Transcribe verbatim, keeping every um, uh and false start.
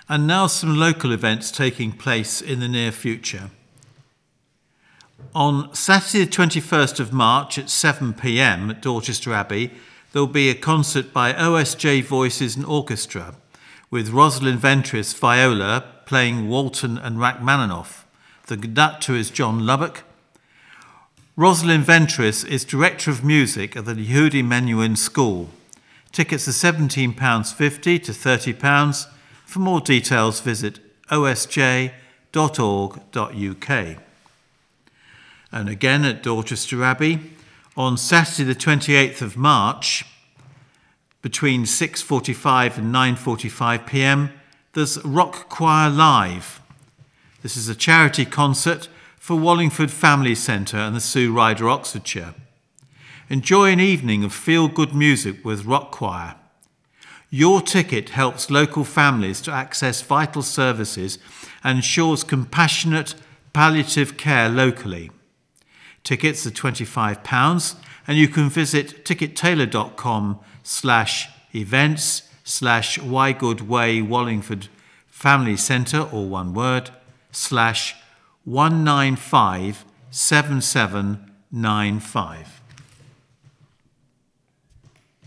And now some local events taking place in the near future. On Saturday the twenty-first of March at seven p m at Dorchester Abbey, there will be a concert by O S J Voices and Orchestra, with Rosalind Ventris viola playing Walton and Rachmaninoff. The conductor is John Lubbock. Rosalind Ventris is Director of Music at the Yehudi Menuhin School. Tickets are seventeen pounds fifty to thirty pounds. For more details, visit o s j dot org dot u k. And again at Dorchester Abbey, on Saturday the twenty-eighth of March, between six forty-five and nine forty-five p m, there's Rock Choir Live. This is a charity concert for Wallingford Family Centre and the Sue Ryder, Oxfordshire. Enjoy an evening of feel-good music with Rock Choir. Your ticket helps local families to access vital services and ensures compassionate palliative care locally. Tickets are twenty-five pounds, and you can visit tickettailor.com slash events slash Wygood Way Wallingford Family Centre, or one word, slash one nine five seven seven nine five.